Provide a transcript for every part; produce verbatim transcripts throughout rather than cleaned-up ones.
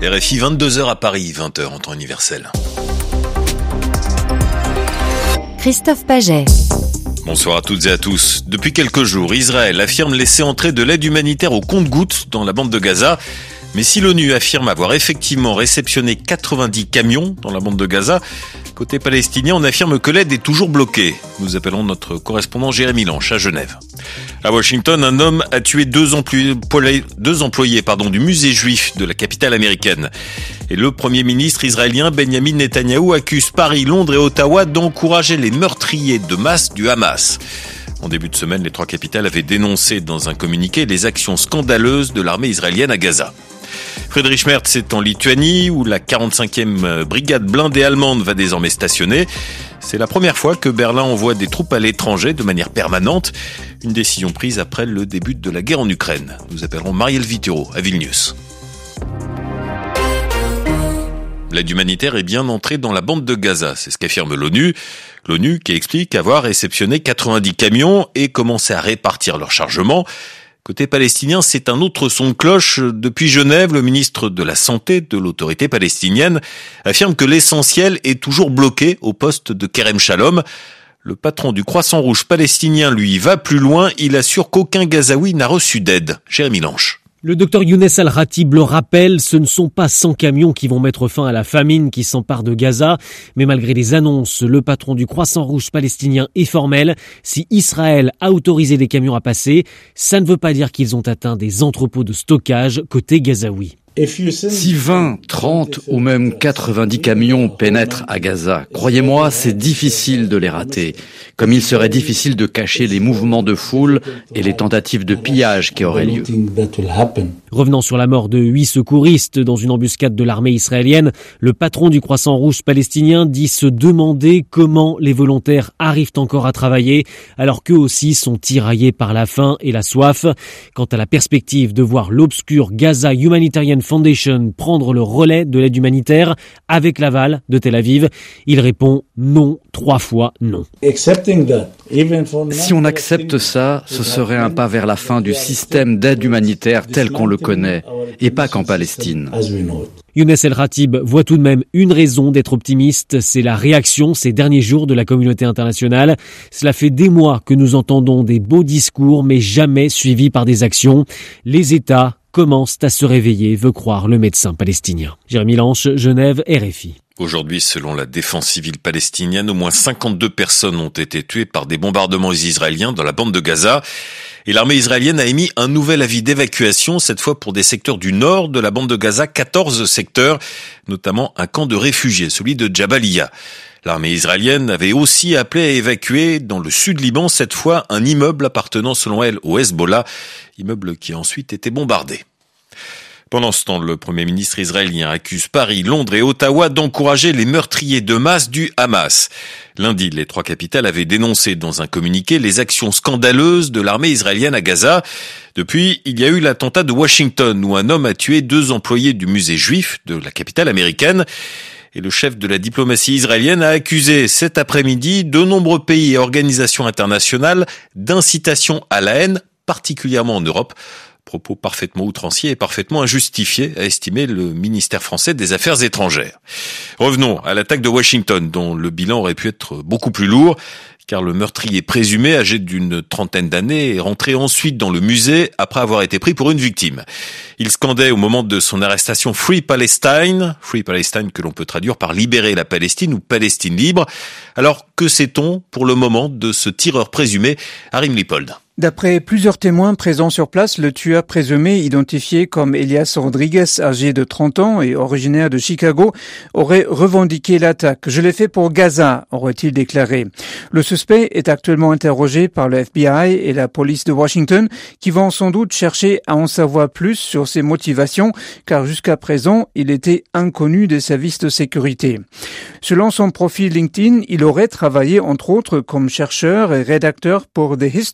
R F I, vingt-deux heures à Paris, vingt heures en temps universel. Christophe Paget. Bonsoir à toutes et à tous. Depuis quelques jours, Israël affirme laisser entrer de l'aide humanitaire au compte-gouttes dans la bande de Gaza. Mais si l'ONU affirme avoir effectivement réceptionné quatre-vingt-dix camions dans la bande de Gaza, côté palestinien, on affirme que l'aide est toujours bloquée. Nous appelons notre correspondant Jérémy Lanche à Genève. À Washington, un homme a tué deux employés, deux employés pardon, du musée juif de la capitale américaine. Et le Premier ministre israélien Benjamin Netanyahou accuse Paris, Londres et Ottawa d'encourager les meurtriers de masse du Hamas. En début de semaine, les trois capitales avaient dénoncé dans un communiqué les actions scandaleuses de l'armée israélienne à Gaza. Friedrich Merz est en Lituanie, où la quarante-cinquième brigade blindée allemande va désormais stationner. C'est la première fois que Berlin envoie des troupes à l'étranger de manière permanente. Une décision prise après le début de la guerre en Ukraine. Nous appellerons Marielle Vituro à Vilnius. L'aide humanitaire est bien entrée dans la bande de Gaza, c'est ce qu'affirme l'ONU. L'ONU qui explique avoir réceptionné quatre-vingt-dix camions et commencé à répartir leur chargement. Côté palestinien, c'est un autre son de cloche. Depuis Genève, le ministre de la Santé de l'autorité palestinienne affirme que l'essentiel est toujours bloqué au poste de Kerem Shalom. Le patron du Croissant Rouge palestinien, lui, va plus loin. Il assure qu'aucun Gazaoui n'a reçu d'aide. Jérémy Lanche. Le docteur Younes Al-Ratib le rappelle, ce ne sont pas cent camions qui vont mettre fin à la famine qui s'empare de Gaza. Mais malgré les annonces, le patron du Croissant Rouge palestinien est formel. Si Israël a autorisé des camions à passer, ça ne veut pas dire qu'ils ont atteint des entrepôts de stockage côté gazaoui. Si vingt, trente ou même quatre-vingt-dix camions pénètrent à Gaza, croyez-moi, c'est difficile de les rater. Comme il serait difficile de cacher les mouvements de foule et les tentatives de pillage qui auraient lieu. Revenant sur la mort de huit secouristes dans une embuscade de l'armée israélienne, le patron du Croissant Rouge palestinien dit se demander comment les volontaires arrivent encore à travailler alors qu'eux aussi sont tiraillés par la faim et la soif. Quant à la perspective de voir l'obscur Gaza Humanitarian Foundation prendre le relais de l'aide humanitaire avec l'aval de Tel Aviv, il répond non, trois fois non. Si on accepte ça, ce serait un pas vers la fin du système d'aide humanitaire tel qu'on le connaît, et pas qu'en Palestine. Younes El-Ratib voit tout de même une raison d'être optimiste, c'est la réaction ces derniers jours de la communauté internationale. Cela fait des mois que nous entendons des beaux discours, mais jamais suivis par des actions. Les États commencent à se réveiller, veut croire le médecin palestinien. Jérémy Lanche, Genève, R F I. Aujourd'hui, selon la défense civile palestinienne, au moins cinquante-deux personnes ont été tuées par des bombardements israéliens dans la bande de Gaza. Et l'armée israélienne a émis un nouvel avis d'évacuation, cette fois pour des secteurs du nord de la bande de Gaza, quatorze secteurs, notamment un camp de réfugiés, celui de Jabalia. L'armée israélienne avait aussi appelé à évacuer dans le sud Liban, cette fois un immeuble appartenant selon elle au Hezbollah, immeuble qui a ensuite été bombardé. Pendant ce temps, le Premier ministre israélien accuse Paris, Londres et Ottawa d'encourager les meurtriers de masse du Hamas. Lundi, les trois capitales avaient dénoncé dans un communiqué les actions scandaleuses de l'armée israélienne à Gaza. Depuis, il y a eu l'attentat de Washington où un homme a tué deux employés du musée juif de la capitale américaine. Et le chef de la diplomatie israélienne a accusé cet après-midi de nombreux pays et organisations internationales d'incitation à la haine, particulièrement en Europe. Propos parfaitement outranciers et parfaitement injustifiés, a estimé le ministère français des Affaires étrangères. Revenons à l'attaque de Washington, dont le bilan aurait pu être beaucoup plus lourd, car le meurtrier présumé, âgé d'une trentaine d'années, est rentré ensuite dans le musée après avoir été pris pour une victime. Il scandait au moment de son arrestation « Free Palestine », « Free Palestine » que l'on peut traduire par « libérer la Palestine » ou « Palestine libre ». Alors, que sait-on pour le moment de ce tireur présumé, Harim Lipold? D'après plusieurs témoins présents sur place, le tueur présumé, identifié comme Elias Rodriguez, âgé de trente ans et originaire de Chicago, aurait revendiqué l'attaque. « Je l'ai fait pour Gaza », aurait-il déclaré. Le suspect est actuellement interrogé par le F B I et la police de Washington, qui vont sans doute chercher à en savoir plus sur ses motivations, car jusqu'à présent, il était inconnu des services de sécurité. Selon son profil LinkedIn, il aurait travaillé entre autres comme chercheur et rédacteur pour The History Maker,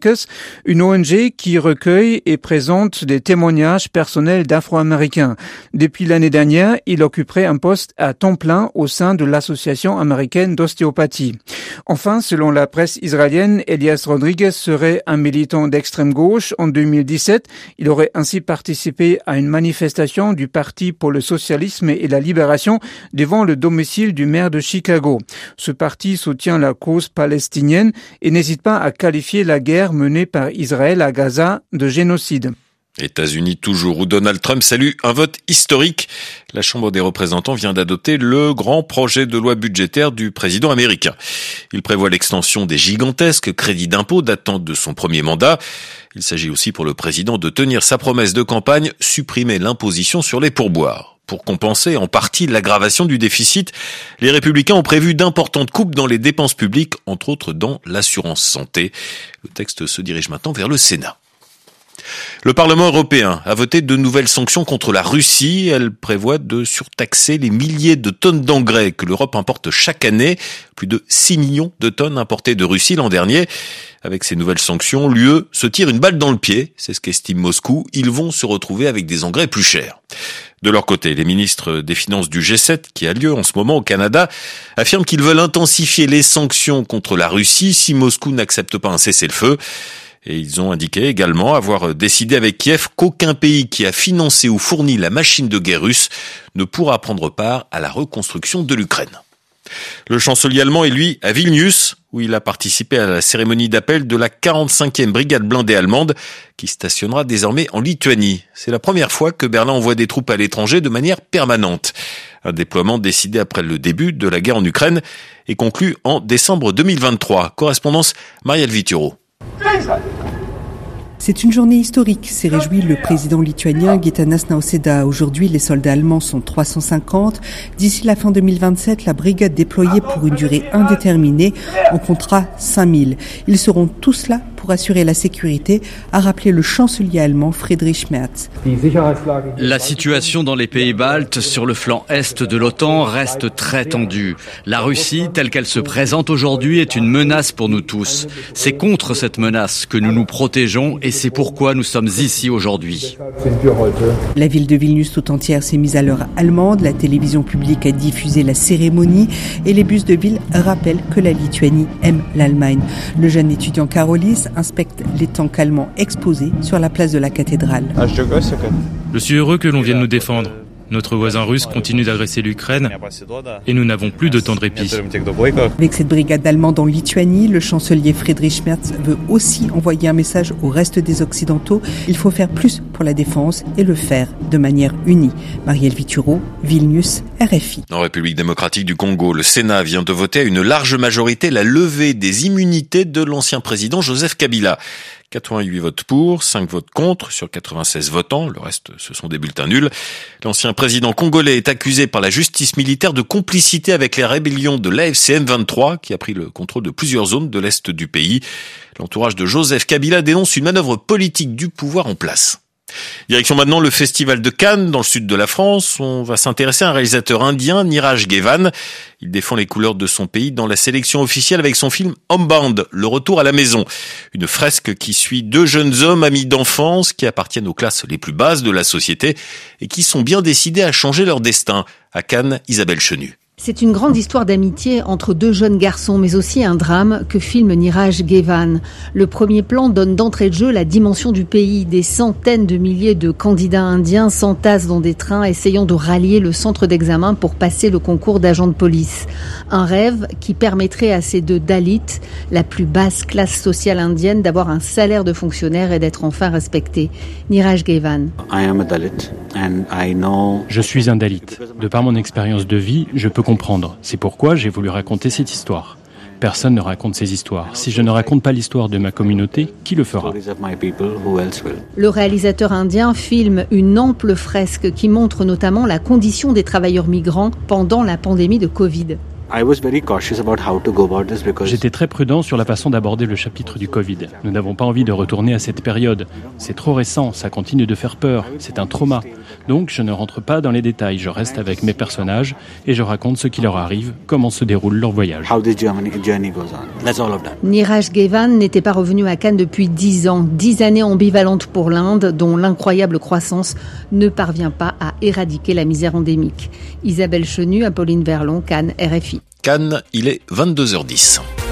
Makers, une O N G qui recueille et présente des témoignages personnels d'Afro-Américains. Depuis l'année dernière, il occuperait un poste à temps plein au sein de l'Association américaine d'ostéopathie. Enfin, selon la presse israélienne, Elias Rodriguez serait un militant d'extrême gauche. En deux mille dix-sept, il aurait ainsi participé à une manifestation du Parti pour le socialisme et la libération devant le domicile du maire de Chicago. Ce parti soutient la cause palestinienne et n'hésite pas à qualifier la guerre menée par Israël à Gaza de génocide. États-Unis toujours, où Donald Trump salue un vote historique. La Chambre des représentants vient d'adopter le grand projet de loi budgétaire du président américain. Il prévoit l'extension des gigantesques crédits d'impôt datant de son premier mandat. Il s'agit aussi pour le président de tenir sa promesse de campagne, supprimer l'imposition sur les pourboires. Pour compenser en partie l'aggravation du déficit, les Républicains ont prévu d'importantes coupes dans les dépenses publiques, entre autres dans l'assurance santé. Le texte se dirige maintenant vers le Sénat. Le Parlement européen a voté de nouvelles sanctions contre la Russie. Elle prévoit de surtaxer les milliers de tonnes d'engrais que l'Europe importe chaque année. Plus de six millions de tonnes importées de Russie l'an dernier. Avec ces nouvelles sanctions, l'U E se tire une balle dans le pied. C'est ce qu'estime Moscou. Ils vont se retrouver avec des engrais plus chers. De leur côté, les ministres des Finances du G sept, qui a lieu en ce moment au Canada, affirment qu'ils veulent intensifier les sanctions contre la Russie si Moscou n'accepte pas un cessez-le-feu. Et ils ont indiqué également avoir décidé avec Kiev qu'aucun pays qui a financé ou fourni la machine de guerre russe ne pourra prendre part à la reconstruction de l'Ukraine. Le chancelier allemand est lui à Vilnius, où il a participé à la cérémonie d'appel de la quarante-cinquième brigade blindée allemande, qui stationnera désormais en Lituanie. C'est la première fois que Berlin envoie des troupes à l'étranger de manière permanente. Un déploiement décidé après le début de la guerre en Ukraine et conclu en décembre deux mille vingt-trois. Correspondance Marielle Vituro. C'est une journée historique, s'est réjoui le président lituanien Gitanas Nausėda. Aujourd'hui, les soldats allemands sont trois cent cinquante. D'ici la fin deux mille vingt-sept, la brigade déployée pour une durée indéterminée en comptera cinq mille. Ils seront tous là pour assurer la sécurité, a rappelé le chancelier allemand Friedrich Merz. La situation dans les pays baltes sur le flanc est de l'OTAN reste très tendue. La Russie, telle qu'elle se présente aujourd'hui, est une menace pour nous tous. C'est contre cette menace que nous nous protégeons et c'est pourquoi nous sommes ici aujourd'hui. La ville de Vilnius tout entière s'est mise à l'heure allemande. La télévision publique a diffusé la cérémonie et les bus de ville rappellent que la Lituanie aime l'Allemagne. Le jeune étudiant Karolis inspecte les tanks allemands exposés sur la place de la cathédrale. Je suis heureux que l'on vienne nous défendre. Notre voisin russe continue d'agresser l'Ukraine et nous n'avons plus de temps de répit. Avec cette brigade allemande en Lituanie, le chancelier Friedrich Merz veut aussi envoyer un message au reste des Occidentaux. Il faut faire plus pour la défense et le faire de manière unie. Marielle Vituro, Vilnius, R F I. En République démocratique du Congo, le Sénat vient de voter à une large majorité la levée des immunités de l'ancien président Joseph Kabila. quatre-vingt-huit votes pour, cinq votes contre sur quatre-vingt-seize votants. Le reste, ce sont des bulletins nuls. L'ancien président congolais est accusé par la justice militaire de complicité avec les rébellions de l'A F C M vingt-trois, qui a pris le contrôle de plusieurs zones de l'est du pays. L'entourage de Joseph Kabila dénonce une manœuvre politique du pouvoir en place. Direction maintenant le festival de Cannes, dans le sud de la France. On va s'intéresser à un réalisateur indien, Niraj Gevan. Il défend les couleurs de son pays dans la sélection officielle avec son film Homebound, le retour à la maison. Une fresque qui suit deux jeunes hommes amis d'enfance qui appartiennent aux classes les plus basses de la société et qui sont bien décidés à changer leur destin. À Cannes, Isabelle Chenu. C'est une grande histoire d'amitié entre deux jeunes garçons, mais aussi un drame que filme Niraj Gevan. Le premier plan donne d'entrée de jeu la dimension du pays. Des centaines de milliers de candidats indiens s'entassent dans des trains essayant de rallier le centre d'examen pour passer le concours d'agent de police. Un rêve qui permettrait à ces deux Dalits, la plus basse classe sociale indienne, d'avoir un salaire de fonctionnaire et d'être enfin respectés. Niraj Gevan. Je suis un Dalit. De par mon expérience de vie, je peux comprendre. C'est pourquoi j'ai voulu raconter cette histoire. Personne ne raconte ces histoires. Si je ne raconte pas l'histoire de ma communauté, qui le fera ? Le réalisateur indien filme une ample fresque qui montre notamment la condition des travailleurs migrants pendant la pandémie de Covid. J'étais très prudent sur la façon d'aborder le chapitre du Covid. Nous n'avons pas envie de retourner à cette période. C'est trop récent, ça continue de faire peur, c'est un trauma. Donc je ne rentre pas dans les détails, je reste avec mes personnages et je raconte ce qui leur arrive, comment se déroule leur voyage. Niraj Gevan n'était pas revenu à Cannes depuis dix ans. Dix années ambivalentes pour l'Inde, dont l'incroyable croissance ne parvient pas à éradiquer la misère endémique. Isabelle Chenu, Apolline Verlon, Cannes, R F I. Cannes, il est vingt-deux heures dix.